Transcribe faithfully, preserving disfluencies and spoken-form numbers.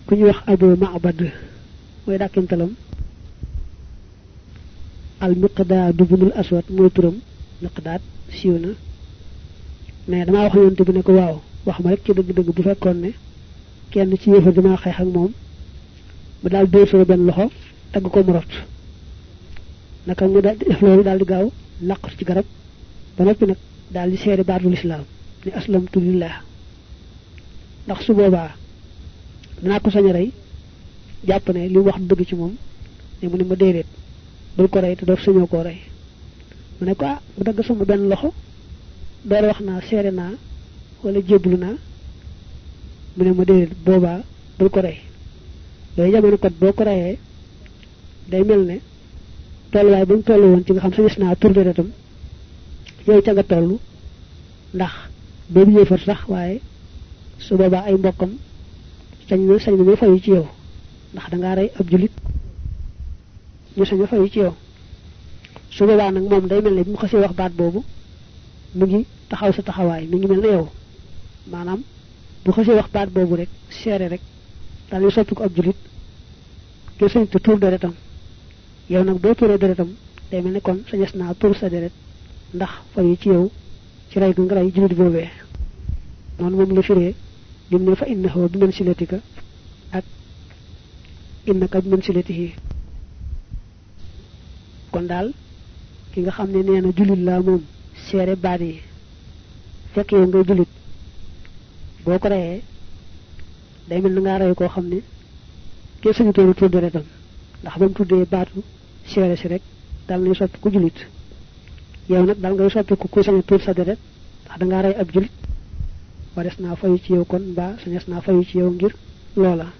ku ñu wax Abu Ma'bad moy dakintalam al Miqdaad ibnul Aswad moy turam Miqdaad siiw na mais dama wax yonte bi ne ko waaw wax ma rek ci deug deug bu fekkone ne kenn ci yéfa dama xex ak mom mu dal do so ben loxo tag ko mu rot naka mu dal def lolu dal di gaaw laq ci garab ba nopi nak dal di séré baatul islam ni aslamtu lillah ndax su boba dana ko sañ ray japp ne li wax deug ci mom ne mu ne ma dédét bul ko ray te daf sañoo ko ray mu ne ko ah bu dag sama ben loxo door wax na séré na wala jéblu na mu ne ma dédét boba bul ko ray day jamono kat boko rayé day melne tolluwaay bu tollu won ci nga xam sañis na tour de tam yow ca nga tollu ndax do ñu fa sax waye su boba ay mbokam sañ na sañ na fayu ci yow ndax da nga ray ab julit ñu sañ fayu ci yow su boba nak mom day melne bu xasse wax baat bobu mu ngi taxaw sa taxaway mi ngi melne yow manam bu xasse wax baat bobu rek séré rek dal ñu soppi ko ab julit ke sañ te tour de tam yow nak bo touré deretam day melni kon sañes na tour sa deret ndax fayu ci yow ci ray nga ray julit bobé non mom la firé lim ne fa innahu bi man silatika ak innaka bi man silatihi kon dal ki nga xamné néna julit la mom séré baadi fekk yow ngay julit boko rayé day mel nga ray ko xamné ke sañu tour tour deretam ndax bam tuddé baatu séré ci rek dal lay soppi ku julit yow nak dal ngay soppi ku ku sañu tour sa deret ndax da nga ray ab julit wa des na fayu ci yow kon ba sañes na fayu ci yow ngir lola